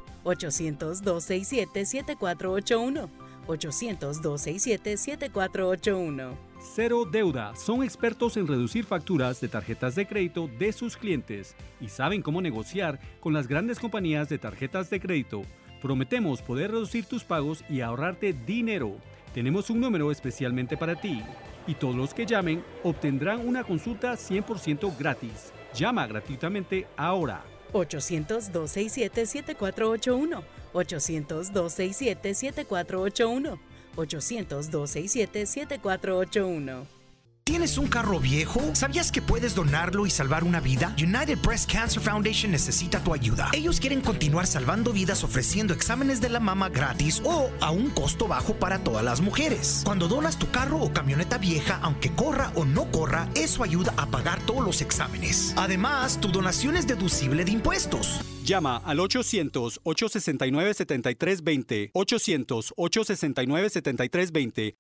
800-267-7481. 800-267-7481. Cero Deuda son expertos en reducir facturas de tarjetas de crédito de sus clientes y saben cómo negociar con las grandes compañías de tarjetas de crédito. Prometemos poder reducir tus pagos y ahorrarte dinero. Tenemos un número especialmente para ti y todos los que llamen obtendrán una consulta 100% gratis. Llama gratuitamente ahora. 800-267-7481. 800-267-7481. 800-267-7481. ¿Tienes un carro viejo? ¿Sabías que puedes donarlo y salvar una vida? United Breast Cancer Foundation necesita tu ayuda. Ellos quieren continuar salvando vidas ofreciendo exámenes de la mama gratis o a un costo bajo para todas las mujeres. Cuando donas tu carro o camioneta vieja, aunque corra o no corra, eso ayuda a pagar todos los exámenes. Además, tu donación es deducible de impuestos. Llama al 800-869-7320, 800-869-7320,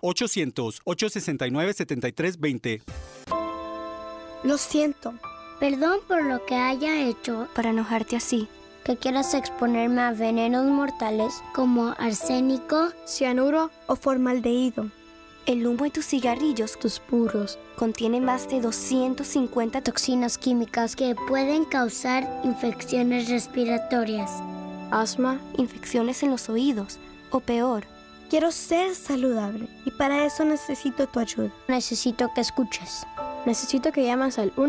800-869-7320. Lo siento. Perdón por lo que haya hecho para enojarte así. Que quieras exponerme a venenos mortales como arsénico, cianuro o formaldehído. El humo de tus cigarrillos, tus puros, contienen más de 250 toxinas químicas que pueden causar infecciones respiratorias, asma, infecciones en los oídos o peor. Quiero ser saludable y para eso necesito tu ayuda. Necesito que escuches. Necesito que llames al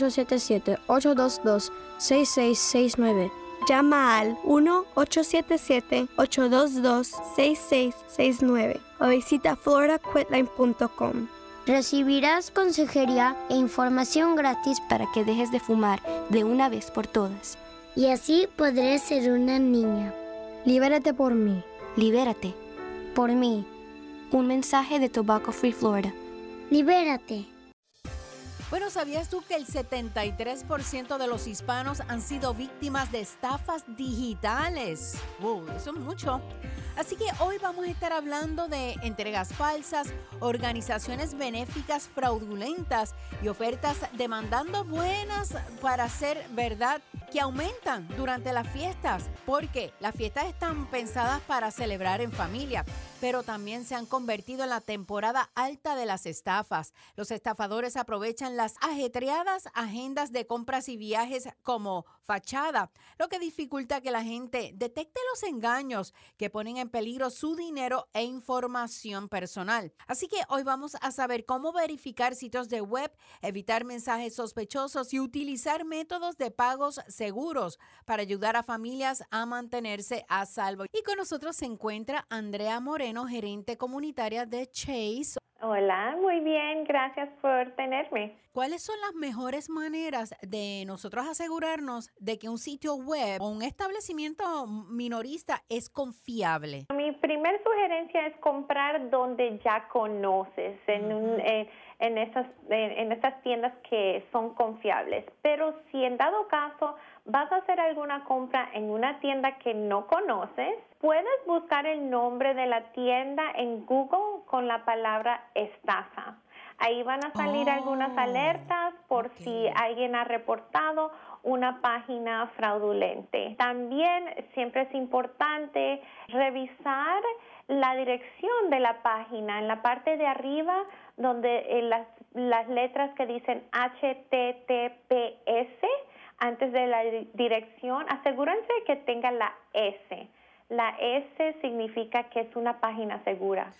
1-877-822-6669. Llama al 1-877-822-6669 o visita floridaquitline.com. Recibirás consejería e información gratis para que dejes de fumar de una vez por todas. Y así podré ser una niña. Libérate por mí. Libérate. Por mí. Un mensaje de Tobacco Free Florida. Libérate. Bueno, ¿sabías tú que el 73% de los hispanos han sido víctimas de estafas digitales? Eso es mucho. Así que hoy vamos a estar hablando de entregas falsas, organizaciones benéficas fraudulentas y ofertas demandando buenas para ser verdad que aumentan durante las fiestas, porque las fiestas están pensadas para celebrar en familia, pero también se han convertido en la temporada alta de las estafas. Los estafadores aprovechan las ajetreadas agendas de compras y viajes como fachada, lo que dificulta que la gente detecte los engaños que ponen en peligro su dinero e información personal. Así que hoy vamos a saber cómo verificar sitios de web, evitar mensajes sospechosos y utilizar métodos de pagos seguros para ayudar a familias a mantenerse a salvo. Y con nosotros se encuentra Andrea Moreno, gerente comunitaria de Chase. Hola, muy bien, gracias por tenerme. ¿Cuáles son las mejores maneras de nosotros asegurarnos de que un sitio web o un establecimiento minorista es confiable? Mi mi primer sugerencia es comprar donde ya conoces, en estas tiendas que son confiables. Pero si en dado caso vas a hacer alguna compra en una tienda que no conoces, puedes buscar el nombre de la tienda en Google con la palabra estafa. Ahí van a salir algunas alertas por si alguien ha reportado una página fraudulente. También siempre es importante revisar la dirección de la página. En la parte de arriba, donde las letras que dicen HTTPS, antes de la dirección, asegúrense que tenga la S. La S significa que es una página segura.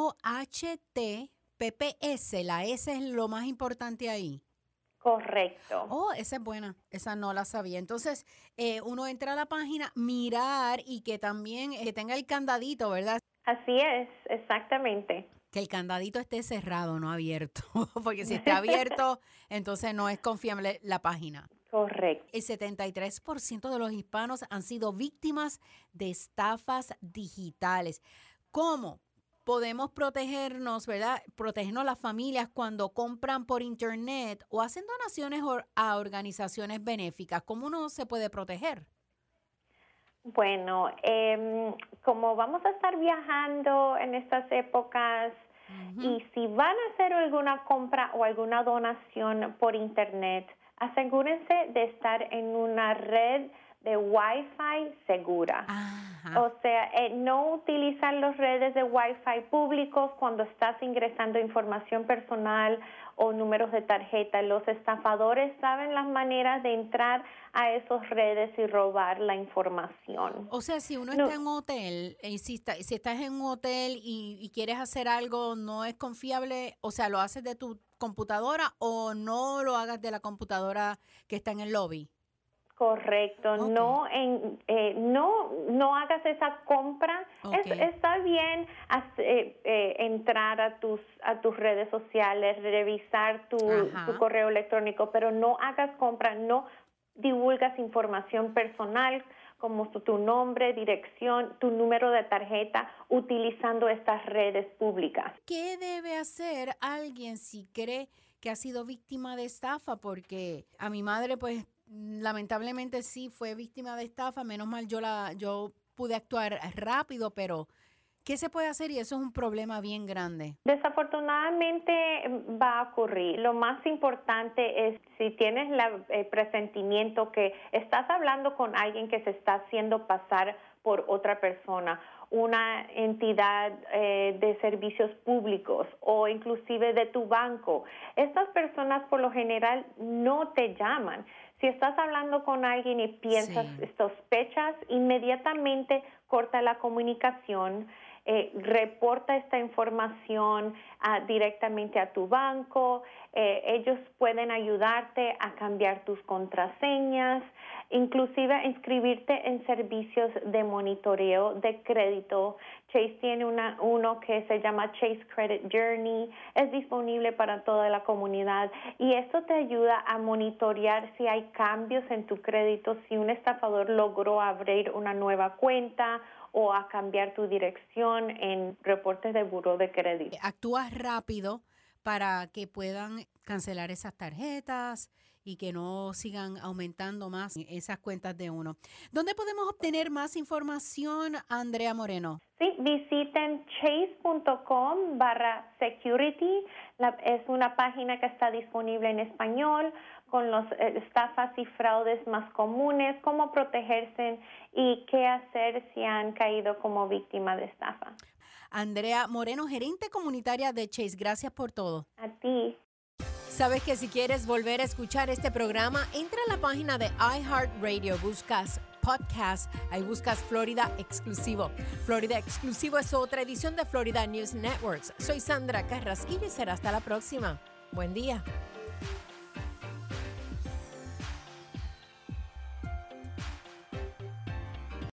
HTTPS, la S es lo más importante ahí. Correcto. Oh, esa es buena, esa no la sabía. Entonces, uno entra a la página, mirar y que también tenga el candadito, ¿verdad? Así es, exactamente. Que el candadito esté cerrado, no abierto, porque si está abierto, entonces no es confiable la página. Correcto. El 73% de los hispanos han sido víctimas de estafas digitales. ¿Cómo podemos protegernos, verdad? Protegernos las familias cuando compran por internet o hacen donaciones a organizaciones benéficas. ¿Cómo uno se puede proteger? Bueno, como vamos a estar viajando en estas épocas y si van a hacer alguna compra o alguna donación por internet, asegúrense de estar en una red de Wi-Fi segura. O sea, no utilizar las redes de Wi-Fi públicos cuando estás ingresando información personal o números de tarjeta. Los estafadores saben las maneras de entrar a esas redes y robar la información. O sea, si uno está en un hotel, si estás en un hotel y quieres hacer algo, no es confiable, o sea, ¿lo haces de tu computadora o no lo hagas de la computadora que está en el lobby? Correcto, okay. No hagas esa compra. Okay. Está bien entrar a tus redes sociales, revisar tu correo electrónico, pero no hagas compra, no divulgas información personal como tu nombre, dirección, tu número de tarjeta utilizando estas redes públicas. ¿Qué debe hacer alguien si cree que ha sido víctima de estafa? Porque a mi madre, pues, lamentablemente sí fue víctima de estafa, menos mal yo pude actuar rápido, pero ¿qué se puede hacer? Y eso es un problema bien grande. Desafortunadamente va a ocurrir. Lo más importante es si tienes el presentimiento que estás hablando con alguien que se está haciendo pasar por otra persona, una entidad de servicios públicos o inclusive de tu banco. Estas personas por lo general no te llaman. Si estás hablando con alguien y piensas, sospechas, inmediatamente corta la comunicación, reporta esta información directamente a tu banco. Ellos pueden ayudarte a cambiar tus contraseñas, inclusive inscribirte en servicios de monitoreo de crédito. Chase tiene uno que se llama Chase Credit Journey, es disponible para toda la comunidad y esto te ayuda a monitorear si hay cambios en tu crédito, si un estafador logró abrir una nueva cuenta o a cambiar tu dirección en reportes de buró de crédito. Actúas rápido para que puedan cancelar esas tarjetas y que no sigan aumentando más esas cuentas de uno. ¿Dónde podemos obtener más información, Andrea Moreno? Sí, visiten chase.com/security. Es una página que está disponible en español con los estafas y fraudes más comunes, cómo protegerse y qué hacer si han caído como víctima de estafa. Andrea Moreno, gerente comunitaria de Chase, gracias por todo. A ti. Sabes que si quieres volver a escuchar este programa, entra a la página de iHeartRadio, buscas podcast, ahí buscas Florida Exclusivo. Florida Exclusivo es otra edición de Florida News Networks. Soy Sandra Carrasquillo y será hasta la próxima. Buen día.